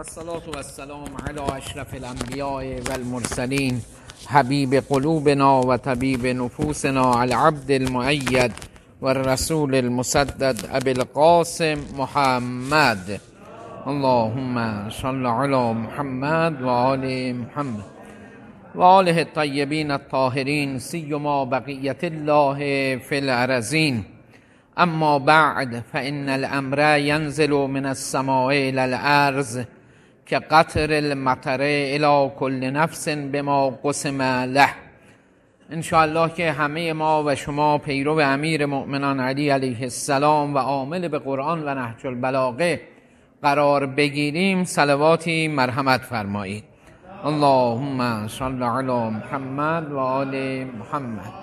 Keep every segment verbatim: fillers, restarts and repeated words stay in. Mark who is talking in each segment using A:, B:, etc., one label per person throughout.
A: الصلاة والسلام على اشرف الانبیاء والمرسلین حبیب قلوبنا و طبیب نفوسنا العبد المؤید والرسول المسدد ابی القاسم محمد. اللهم صل علی محمد و آل محمد و آله الطیبین الطاهرین سیما بقیت الله فی الارضین. اما بعد فإن الامر ینزل من السماء إلى الارض كقطر المطر إلى كل نفس بما قسم له. انشاءالله که همه ما و شما پیرو امیر مؤمنان علی علیه السلام و عامل به قرآن و نهج البلاغه قرار بگیریم، صلواتی مرحمت فرمایید. اللهم صل علی محمد و آل محمد.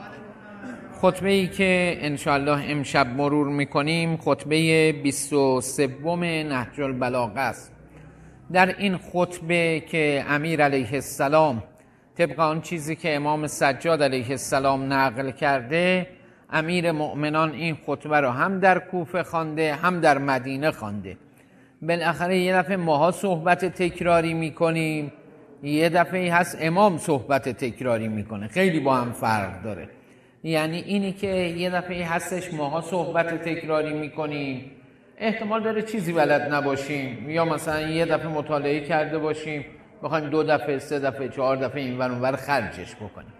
A: خطبه ای که انشاءالله امشب مرور میکنیم خطبه بیست و سوم نهج البلاغه است. در این خطبه که امیر علیه السلام طبق آن چیزی که امام سجاد علیه السلام نقل کرده، امیر مؤمنان این خطبه رو هم در کوفه خوانده هم در مدینه خوانده. بالاخره یه دفعه ماها صحبت تکراری میکنیم، یه دفعه هست امام صحبت تکراری میکنه، خیلی با هم فرق داره. یعنی اینی که یه دفعه هستش ماها صحبت تکراری میکنیم، احتمال داره چیزی بلد نباشیم، یا مثلا یه دفعه مطالعه کرده باشیم بخوایم دو دفعه سه دفعه چهار دفعه این ور اون ور خرجش بکنیم.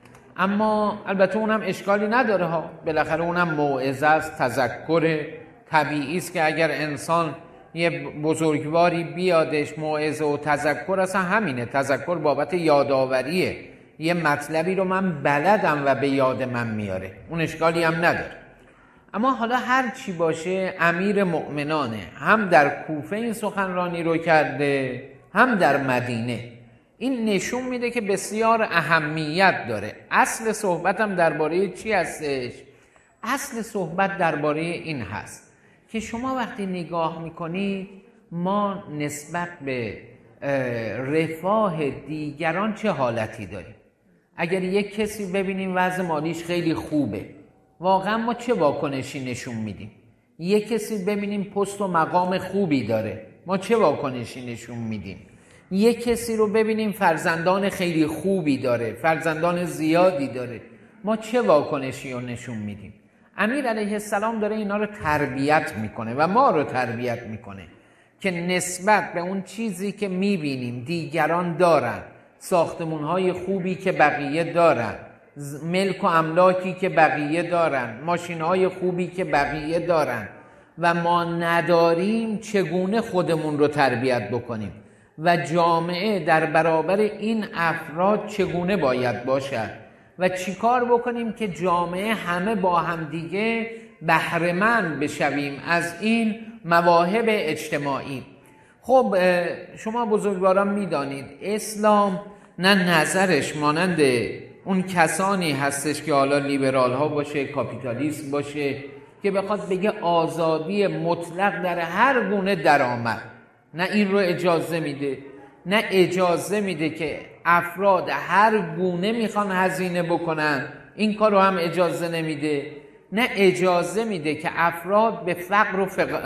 A: اما البته اونم اشکالی نداره ها، بالاخره اونم موعظه است، تذکر. طبیعی است که اگر انسان یه بزرگواری بیادش موعظه و تذکر، اصلا همینه، تذکر بابت یادآوریه، یه مطلبی رو من بلدم و به یاد من میاره، اون اشکالی هم نداره. اما حالا هر چی باشه امیر مؤمنانه، هم در کوفه این سخنرانی رو کرده هم در مدینه. این نشون میده که بسیار اهمیت داره. اصل صحبتم درباره چی هستش؟ اصل صحبت درباره این هست که شما وقتی نگاه میکنید ما نسبت به رفاه دیگران چه حالتی داریم. اگر یک کسی ببینیم وضع مالیش خیلی خوبه، واقعا ما چه واکنشی نشون میدیم؟ یک کسی ببینیم پست و مقام خوبی داره، ما چه واکنشی نشون میدیم؟ یک کسی رو ببینیم فرزندان خیلی خوبی داره، فرزندان زیادی داره، ما چه واکنشی رو نشون میدیم؟ امیر علیه السلام داره اینا رو تربیت میکنه و ما رو تربیت میکنه که نسبت به اون چیزی که میبینیم دیگران دارن، ساختمونهای خوبی که بقیه دارن، ملک و املاکی که بقیه دارن، ماشینهای خوبی که بقیه دارن و ما نداریم، چگونه خودمون رو تربیت بکنیم و جامعه در برابر این افراد چگونه باید باشد و چیکار بکنیم که جامعه همه با هم دیگه بهره‌مند بشویم از این مواهب اجتماعی. خب شما بزرگواران میدانید اسلام نه نظرش مانند اون کسانی هستش که حالا لیبرال ها باشه، کاپیتالیست باشه، که بخواد بگه آزادی مطلق در هر گونه درآمد، نه این رو اجازه میده، نه اجازه میده که افراد هر گونه میخوان هزینه بکنن، این کار رو هم اجازه نمیده، نه اجازه میده که افراد به فقر و فق...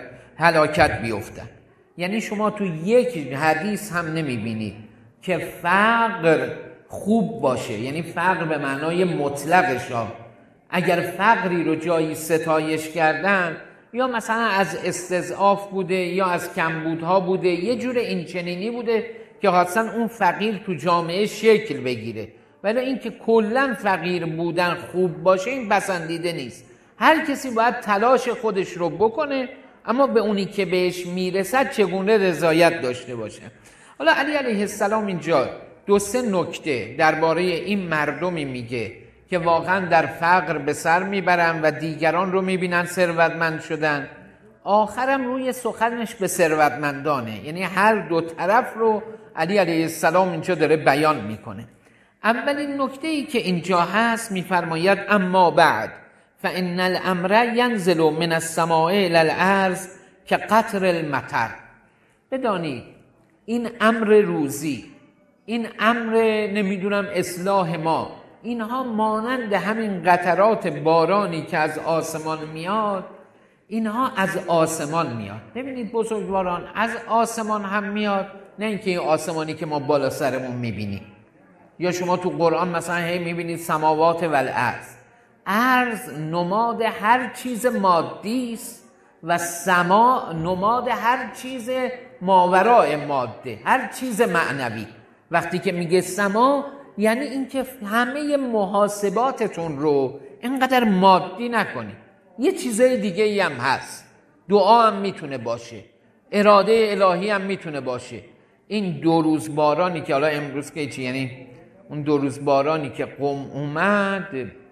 A: هلاکت بیفتن. یعنی شما تو یک حدیث هم نمیبینید که فقر خوب باشه، یعنی فقر به معنای مطلقش ها. اگر فقری رو جایی ستایش کردن یا مثلا از استضعاف بوده یا از کمبودها بوده، یه جور این چنینی بوده که خاصا اون فقیر تو جامعه شکل بگیره، ولی این که کلن فقیر بودن خوب باشه این پسندیده نیست. هر کسی باید تلاش خودش رو بکنه، اما به اونی که بهش میرسد چگونه رضایت داشته باشه. حالا علی علیه السلام اینجا دو سه نکته درباره این مردمی میگه که واقعا در فقر به سر میبرن و دیگران رو میبینن ثروتمند شدن. آخرم روی سخنش به ثروتمندانه، یعنی هر دو طرف رو علی علیه السلام اینجا داره بیان میکنه. اولین نکته ای که اینجا هست میفرماید اما بعد فإن الامر ینزل من السماء إلى الارض كقطر المطر. بدانید این امر روزی، این امر نمیدونم اصلاح ما، اینها مانند همین قطرات بارانی که از آسمان میاد اینها از آسمان میاد. ببینید بزرگواران، از آسمان هم میاد، نه اینکه این آسمانی که ما بالا سرمون میبینیم. یا شما تو قرآن مثلا هی میبینید سماوات و الارض. ارض نماد هر چیز مادی است و سما نماد هر چیز ماورای ماده، هر چیز معنوی. وقتی که میگه سما یعنی اینکه همه محاسباتتون رو اینقدر مادی نکنید. یه چیزای دیگه ای هم هست. دعا هم میتونه باشه، اراده الهی هم میتونه باشه. این دو روز بارانی که حالا امروز که چی، یعنی اون دو روز بارانی که قم اومد،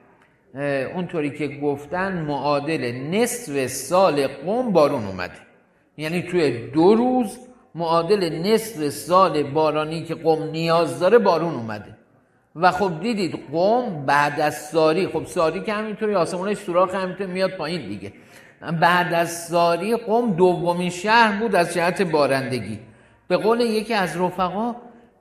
A: اونطوری که گفتن معادل نصف سال قم بارون اومده. یعنی توی دو روز معادل نصف سال بارانی که قم نیاز داره بارون اومده. و خب دیدید قم بعد از ساری، خب ساری که همینطوری آسمونش سوراخ همینطوری میاد پایین دیگه، بعد از ساری قم دومین شهر بود از جهت بارندگی. به قول یکی از رفقا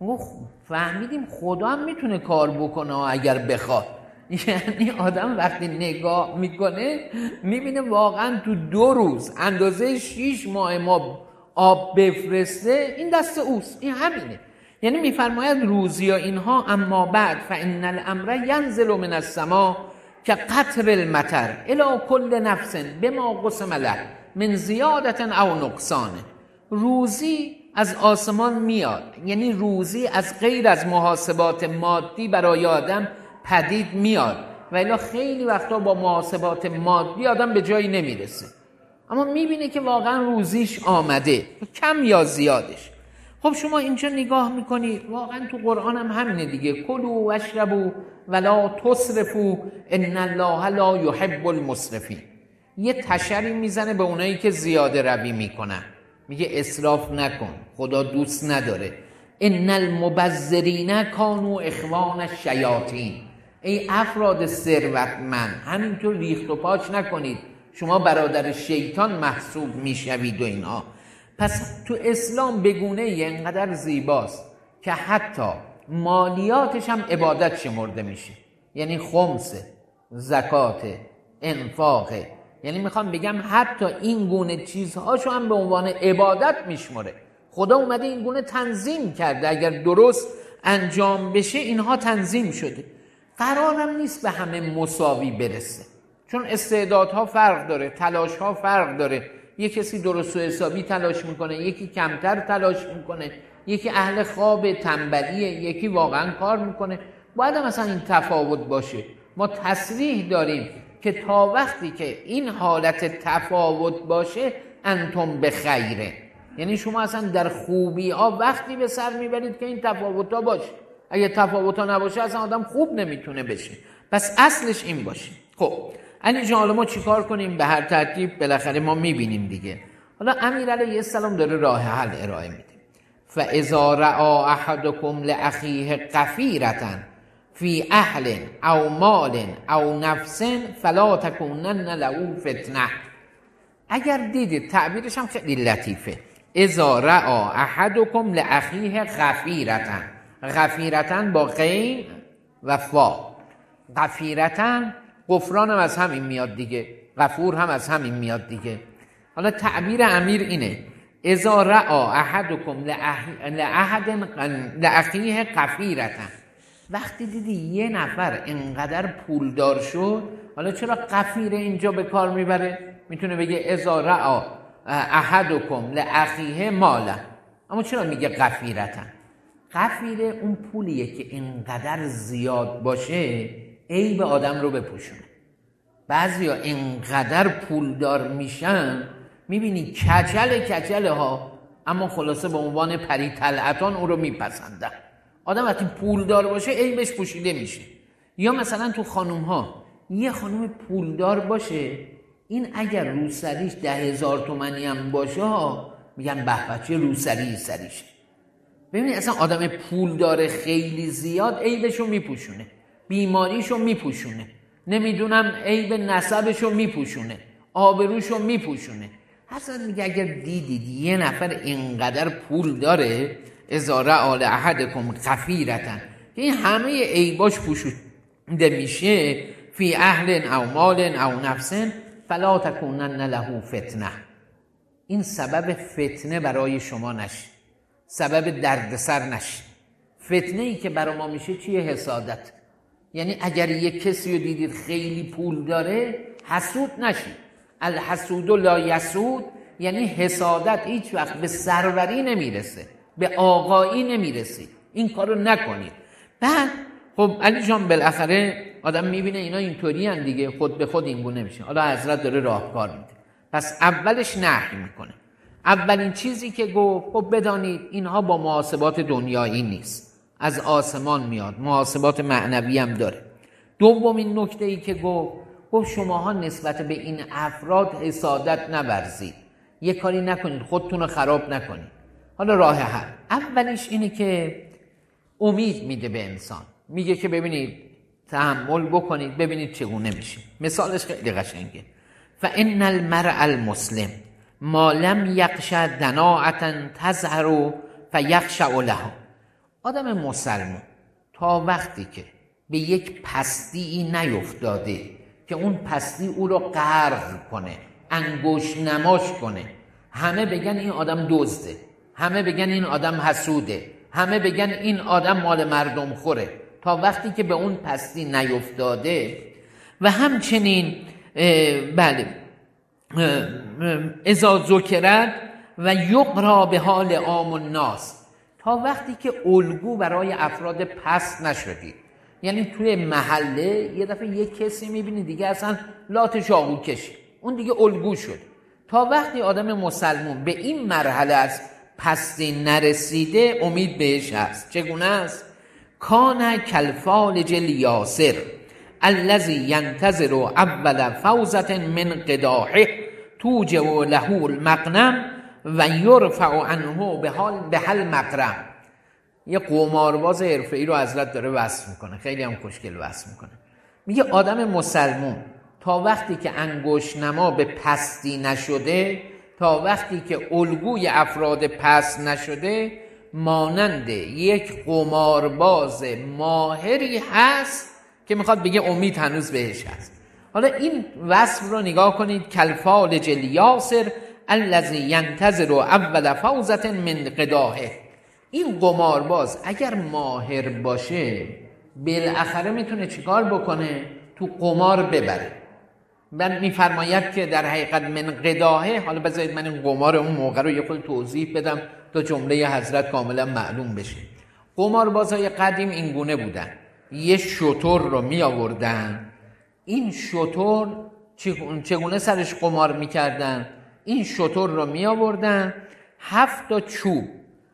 A: فهمیدیم خدا هم میتونه کار بکنه اگر بخواد. یعنی آدم وقتی نگاه میکنه میبینه واقعا تو دو روز اندازه شیش ماه ما آب بفرسته، این دست اوست، این همینه. یعنی میفرماید روزی ها اینها اما بعد فإن الامر ینزل من السماء که قطر المطر الی کل نفس بما قسم له من زیادت او نقصان. روزی از آسمان میاد، یعنی روزی از غیر از محاسبات مادی برای آدم پدید میاد و الا خیلی وقتا با محاسبات مادی آدم به جایی نمیرسه، اما میبینه که واقعا روزیش آمده، کم یا زیادش. خب شما اینجا نگاه میکنید واقعا تو قرآن هم همینه دیگه، کلوا واشربوا ولا تسرفوا ان الله لا يحب المسرفین. یه تشری میزنه به اونایی که زیاده روی میکنن، میگه اسراف نکن، خدا دوست نداره. ان المبذرین کانوا اخوان الشیاطین. ای افراد ثروتمند همینطور ریخت و پاچ نکنید، شما برادر شیطان محسوب میشوید و اینها. پس تو اسلام بگونه اینقدر زیباست که حتی مالیاتش هم عبادت شمرده میشه، یعنی خمسه، زکاته، انفاقه. یعنی میخوام بگم حتی این گونه چیزهاشو هم به عنوان عبادت میشمره. خدا اومده این گونه تنظیم کرده، اگر درست انجام بشه اینها تنظیم شده. قرارم نیست به همه مساوی برسه، چون استعدادها فرق داره، تلاشها فرق داره. یک کسی درست و حسابی تلاش میکنه، یکی کمتر تلاش میکنه، یکی اهل خواب تنبلیه، یکی واقعا کار میکنه. باید مثلا این تفاوت باشه. ما تصریح داریم که تا وقتی که این حالت تفاوت باشه انتم به خیره، یعنی شما اصلا در خوبی ها وقتی به سر میبرید که این تفاوت ها باشه. اگه تفاوت ها نباشه اصلا آدم خوب نمیتونه بشه. پس اصلش این باشه. خب علی جان حالا ما چیکار کنیم؟ به هر ترتیب بالاخره ما میبینیم دیگه. حالا امیر علیه السلام داره راه حل ارائه میده. فاذا رأى احدكم لاخیه قفیرة فی اهل او مال او نفس فلا تکونن له فتنه. اگر دیدید، تعبیرش هم خیلی لطیفه، اذا رأى احدكم لاخیه غفیرة. غفیرة با غین و فا. غفیرة غفران هم از همین میاد دیگه، غفور هم از همین میاد دیگه. حالا تعبیر امیر اینه، اذا رأى احدكم لاخیه غفیرة. وقتی دیدی یه نفر انقدر پولدار شد، حالا چرا غفیر اینجا به کار میبره؟ میتونه بگه اذا رأى احدكم لاخیه مالا، اما چرا میگه غفیرة؟ غفیره اون پولیه که اینقدر زیاد باشه عیب آدم رو بپوشونه. بعضیا اینقدر پولدار میشن، میبینی کچل کچل ها، اما خلاصه به عنوان پری طلعتان او رو میپسندن. آدم وقتی پولدار باشه عیبش پوشیده میشه. یا مثلا تو خانوم ها یه خانوم پولدار باشه، این اگر روسریش ده هزار تومنی هم باشه میگن به بچه روسری سریشه. ببینید اصلا آدم پولدار خیلی زیاد عیبشو میپوشونه، بیماریشو میپوشونه، نمیدونم عیب نسبشو میپوشونه، آبروشو میپوشونه. حسن میگه اگر دیدید یه نفر اینقدر پول داره، اذا رأى احدکم غفیرة، که این همه عیباش پوشیده میشه، فی اهل او مال او نفس فلا تکونن له فتنه، این سبب فتنه برای شما نشه، سبب دردسر نشه. فتنه ای که برای ما میشه چیه؟ حسادت. یعنی اگر یک کسی رو دیدید خیلی پول داره حسود نشید. الحسود لا یسود، یعنی حسادت هیچ وقت به سروری نمیرسه، به آقایی نمیرسه. این کارو نکنید. بعد خب علی جان بالاخره آدم میبینه اینا اینطوری ان دیگه، خود به خود اینگونه میشه. حالا حضرت داره راهکار میده. پس اولش نهی میکنه. اولین چیزی که گفت خب بدانید اینها با محاسبات دنیایی نیست، از آسمان میاد، محاسبات معنوی هم داره. دومین نکته ای که گفت گفت شماها نسبت به این افراد حسادت نورزید، یه کاری نکنید، خودتون رو خراب نکنید. حالا راه حل اولیش اینه که امید میده به انسان، میگه که ببینید تحمل بکنید ببینید چگونه میشه. مثالش خیلی قشنگه. فان المرء المسلم ما لم یخش دناعة تظهر فیخشع له. آدم مسلمان تا وقتی که به یک پستی نیفتاده که اون پستی او رو غرق کنه، انگشت نماش کنه، همه بگن این آدم دزده، همه بگن این آدم حسوده، همه بگن این آدم مال مردم خوره، تا وقتی که به اون پستی نیفتاده و همچنین بله اذا ذکرت و یقرا به حال عام الناس، تا وقتی که الگو برای افراد پست نشدید. یعنی توی محله یه دفعه یک کسی میبینی دیگه اصلا لات چاقو کشی، اون دیگه الگو شد. تا وقتی آدم مسلمون به این مرحله از پستی نرسیده امید بهش هست. چگونه است؟ کان کالفالج الیاسر الذی ینتظر اول فوزة من قداحه توجب له المغنم و یرفع عنه به حال به حل مغرم. یه قمارباز حرفه‌ای رو حضرت داره وصف میکنه، خیلی هم خوشگل وصف میکنه. میگه آدم مسلمون تا وقتی که انگشت نما به پستی نشده، تا وقتی که الگوی افراد پست نشده، مانند یک قمارباز ماهری هست که میخواد بگه امید هنوز بهش هست. حالا این وصف رو نگاه کنید. کالفالج الیاسر الذی ینتظر اول فوزة من قداحه. این قمارباز اگر ماهر باشه بالاخره میتونه چیکار بکنه؟ تو قمار ببره. من میفرماید که در حقیقت من قداحه، حالا بذارید من این قمار اون موقع رو یه خود توضیح بدم تا جمله حضرت کاملا معلوم بشه. قماربازهای قدیم این گونه بودن. یه شتر رو می آوردن، این شتر چگونه سرش قمار میکردن؟ این شتر رو می آوردن، هفت تا چوب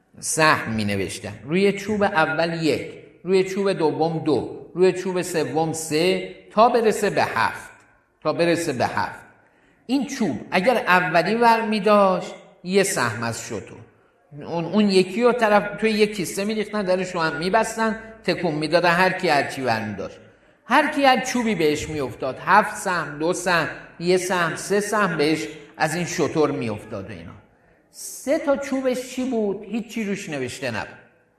A: سهم می نوشتن. روی چوب اول یک، روی چوب دوم دو، روی چوب سوم سه، تا برسه به هفت تا برسه به هفت. این چوب اگر اولی ور می داشت یه سهم از شتر، اون اون یکی رو طرف توی یک کیسه می ریختن، درش رو هم می بستن، تکون می دادن، هر کی هر چی ور می داشت، هر کی هر چوبی بهش می افتاد، هفت سهم، دو سهم، یه سهم، سه سهم بهش از این شتر می افتاد. و اینا سه تا چوبش چی بود؟ هیچی روش نوشته نبود.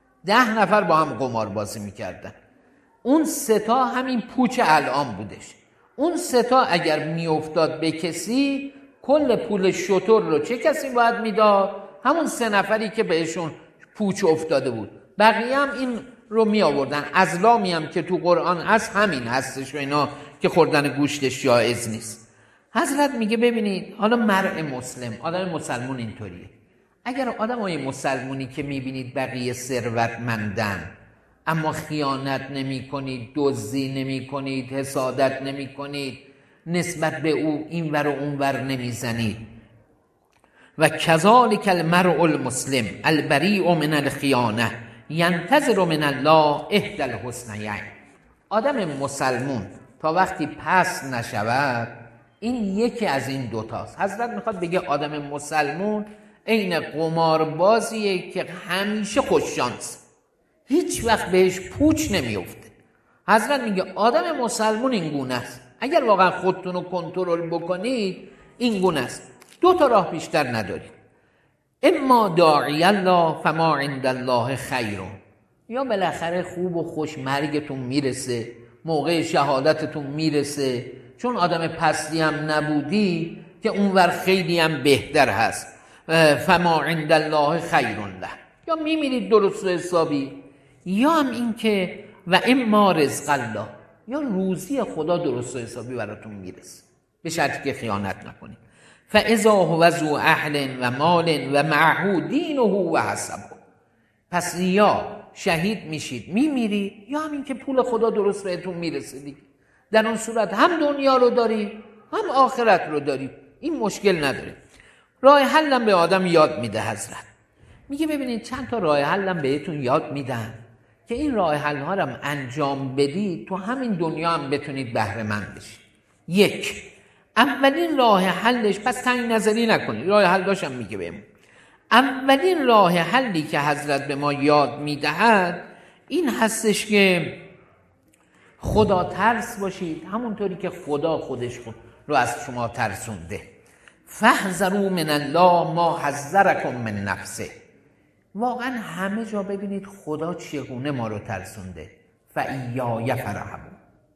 A: ده نفر با هم قمار بازی می کردن. اون سه تا همین پوچ الان بودش. اون سه تا اگر می افتاد به کسی، کل پول شتر رو چه کسی باید میداد؟ همون سه نفری که بهشون پوچ افتاده بود. بقیه هم این رو می آوردن. ازلامی هم که تو قرآن هست همین هستش و اینا که خوردن گوشتش جایز نیست. حضرت میگه ببینید حالا مرء مسلم، آدم مسلمون اینطوریه. اگر آدم های مسلمونی که میبینید بقیه ثروتمندن اما خیانت نمی کنید، دزدی نمی کنید، حسادت نمی کنید، نسبت به او این ور و اون ور نمی زنید. و کذالک المرء المسلم البریء من الخیانه ینتظر من الله احدی الحسنیین. آدم مسلمون تا وقتی پس نشود، این یکی از این دوتاست. حضرت میخواد بگه آدم مسلمون عین قماربازیه که همیشه خوششانس، هیچ وقت بهش پوچ نمیفته. حضرت میگه آدم مسلمون این گونه است. اگر واقعا خودتون رو کنترل بکنید این گونه است. دو تا راه بیشتر ندارید. اما داعی الله فما عند الله خیر، یا بالاخره خوب و خوش مرگتون میرسه، موقع شهادتتون میرسه، چون آدم پستی هم نبودی که اونور خیلی هم بهتر هست. فما عند الله خیر له، یا میمیرید درست و حسابی، یا هم این که و اما رزق الله، یا روزی خدا درست و حسابی براتون میرسه، به شرطی که خیانت نکنید. فاذا هو ذو اهل و مال و معه دینه و حسبه، پس یا شهید میشید میمیرید، یا همین که پول خدا درست بهتون میرسه دیگه. در اون صورت هم دنیا رو داری هم آخرت رو داری، این مشکل نداره. راه حلم به آدم یاد میده حضرت، میگه ببینید چند تا راه حلم بهتون یاد میدن که این راه حل ها رو هم انجام بدید تو همین دنیا هم بتونید بهره مند بشید. یک، اولین راه حلش، پس تنگ نظری نکنید، راه حل داشتم میگه بهمون. اولین راه حلی که حضرت به ما یاد میدهد این هستش که خدا ترس باشید، همونطوری که خدا خودش خود رو از شما ترسونده. فاحذروا من الله ما حذرکم من نفسه. واقعا همه جا ببینید خدا چگونه ما رو ترسونده. فایای فرحبون،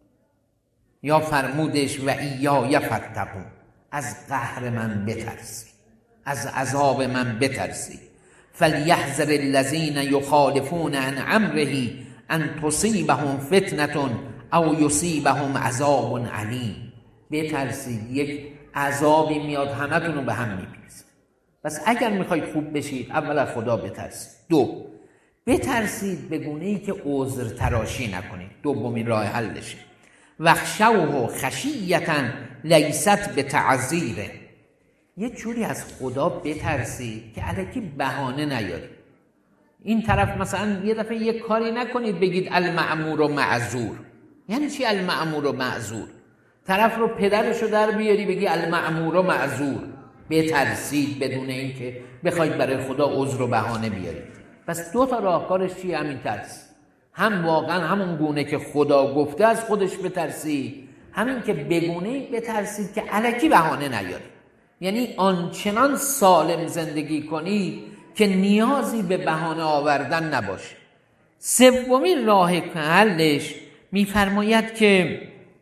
A: یا فرمودش و ایای فاتقون، از قهر من بترسی، از عذاب من بترسی. فلیحذر الذین یخالفون عن امره ان تصیبهم فتنة او یصیبهم عذاب علیم. بترسید یک عذابی میاد همتون رو به هم میپیسه. پس اگر میخواید خوب بشید اول از خدا بترسید. دو، بترسید به گونه‌ای که عذر تراشی نکنید، دومین راه حلشه. وخشوه خشیة لیست بتعذیره، یه جوری از خدا بترسید که الکی بهانه نیارید. این طرف مثلا یه دفعه یه کاری نکنید بگید المأمور و معذور. یعنی چی المأمور و معذور؟ طرف رو پدرشو در بیاری بگی المأمور و معذور. بترسید بدون این که بخواید برای خدا عذر و بهانه بیارید. پس دو تا راهکارش چیه؟ همین ترس، هم واقعا همون گونه که خدا گفته از خودش بترسید، همین که بگونه بترسید که الکی بهانه نیارید. یعنی آنچنان سالم زندگی کنید که نیازی به بهانه آوردن نباشه. سومین راه حلش میفرماید که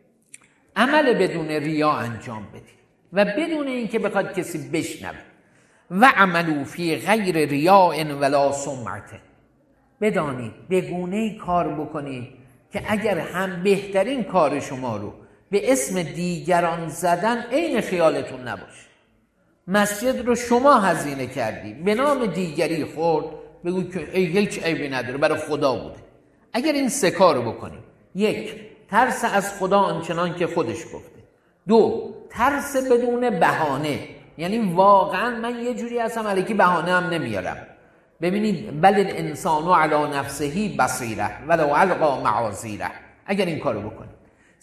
A: عمل بدون ریا انجام بدید و بدون اینکه بخواد کسی بشنوه. و عملوا فی غیر ریاء ولا سمعة، بدانید بگونه‌ای کار بکنید که اگر هم بهترین کار شما رو به اسم دیگران زدن عین خیالتون نباشه. مسجد رو شما هزینه کردی، به نام دیگری خورد، بگو که ای هیچ عیبی نداره برای خدا بوده. اگر این سه کارو بکنید، یک، ترس از خدا آنچنان که خودش گفته. دو، ترس بدون بهانه، یعنی واقعا من یه جوری هستم الکی بهانه هم نمیارم. ببینید بل الانسان علی نفسه بصیره ولو القی معاذیره. اگر این کارو بکنید.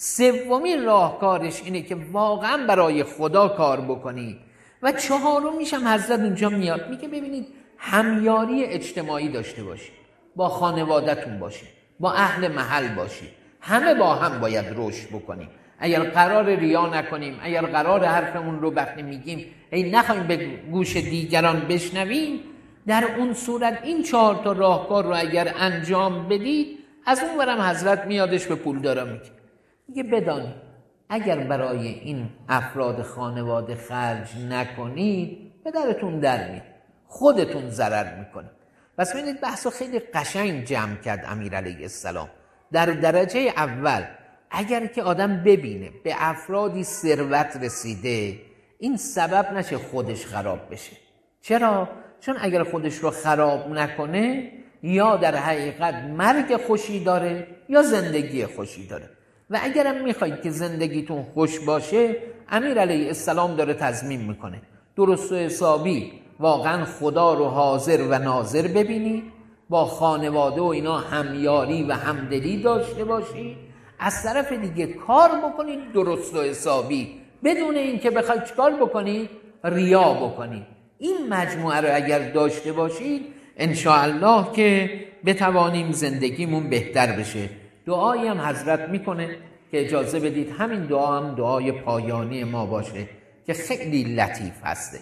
A: سومین راهکارش اینه که واقعا برای خدا کار بکنید. و چهارم میشم حضرت اونجا میاد میگه ببینید همیاری اجتماعی داشته باشید، با خانواده‌تون باشید، با اهل محل باشید، همه با هم باید رشد بکنیم. اگر قرار ریا نکنیم، اگر قرار حرفمون رو وقتی میگیم ای نخوایم به گوش دیگران بشنویم، در اون صورت این چهار تا راهکار رو اگر انجام بدید، از اون ورم حضرت میادش به پولدارا میگه میگه بدانید اگر برای این افراد خانواده خرج نکنید پدرتون در میاد، خودتون ضرر میکنید. پس ببینید بحثو خیلی قشنگ جمع کرد امیر علیه السلام. در درجه اول اگر که آدم ببینه به افرادی ثروت رسیده، این سبب نشه خودش خراب بشه. چرا؟ چون اگر خودش رو خراب نکنه یا در حقیقت مرگ خوشی داره یا زندگی خوشی داره. و اگرم میخواید که زندگیتون خوش باشه، امیر علیه السلام داره تضمین میکنه درست و حسابی واقعا خدا رو حاضر و ناظر ببینید، با خانواده و اینا همیاری و همدلی داشته باشید، از طرف دیگه کار بکنید درست و حسابی بدون اینکه بخواید چیکار بکنید؟ ریا بکنید. این مجموعه رو اگر داشته باشید انشاءالله که بتوانیم زندگیمون بهتر بشه. دعایی هم حضرت میکنه که اجازه بدید همین دعا هم دعای پایانی ما باشه که خیلی لطیف هستش.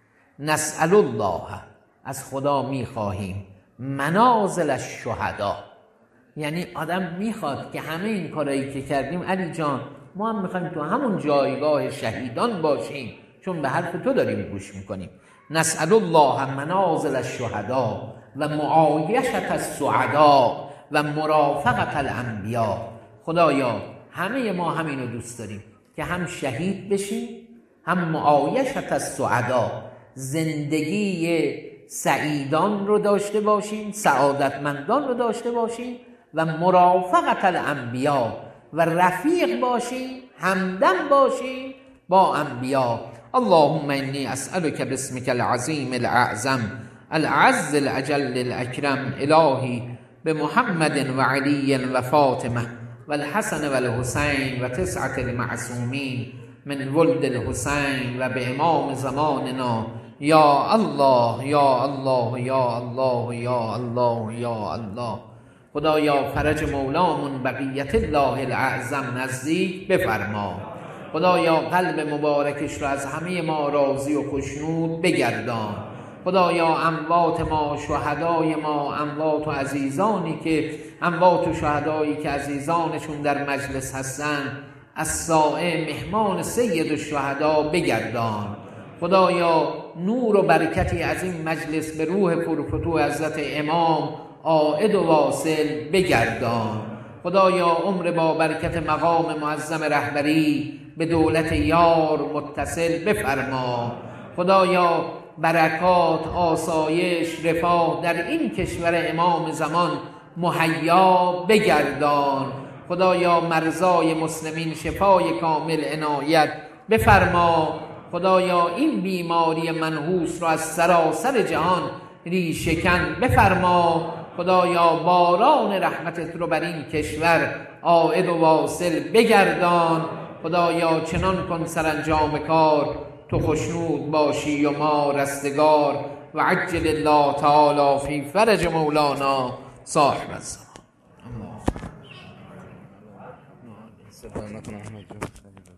A: نسأل الله، از خدا میخواهیم، منازل الشهدا، یعنی آدم میخواد که همه این کارایی که کردیم علی جان ما هم میخوایم تو همون جایگاه شهیدان باشیم، چون به حرف تو داریم گوش میکنیم. نسأل الله منازل الشهداء و معایشت السعداء و مرافقت الانبیاء. خدایا همه ما همینو دوست داریم که هم شهید بشیم، هم معایشت السعداء، زندگی سعیدان رو داشته باشیم، سعادتمندان رو داشته باشیم، و مرافقت الانبیاء و رفیق باشیم، همدم باشیم با انبیا. اللهم انی اسألک باسمک العظیم الاعظم العز الاجل الاکرم الهی بمحمد و علی و فاطمه و الحسن و الحسین و تسعة المعصومین من ولد الحسین و به امام زماننا یا الله یا الله یا الله یا الله یا الله. خدایا فرج مولامون بقیت الله الاعظم نزدیک بفرما. خدایا قلب مبارکش رو از همه ما راضی و خوشنود بگردان. خدایا اموات ما، شهدای ما، اموات و عزیزانی که اموات و شهدایی که عزیزانشون در مجلس هستن، السائع مهمان سید الشهدا بگردان. خدایا نور و برکتی از این مجلس به روح پرفتوح حضرت امام عائد و واصل بگردان. خدایا عمر با برکت مقام معظم رهبری به دولت یار متصل بفرما. خدایا برکات، آسایش، رفاه در این کشور امام زمان مهیا بگردان. خدایا مرضای مسلمین شفای کامل عنایت بفرما. خدایا این بیماری منحوس را از سراسر جهان ریشه‌کن بفرما. خدایا باران رحمتت رو بر این کشور عائد و واصل بگردان. خدایا چنان کن سرانجام کار تو خوشنود باشی و ما رستگار. و عجل الله تعالی فی فرج مولانا صاحب الزمان.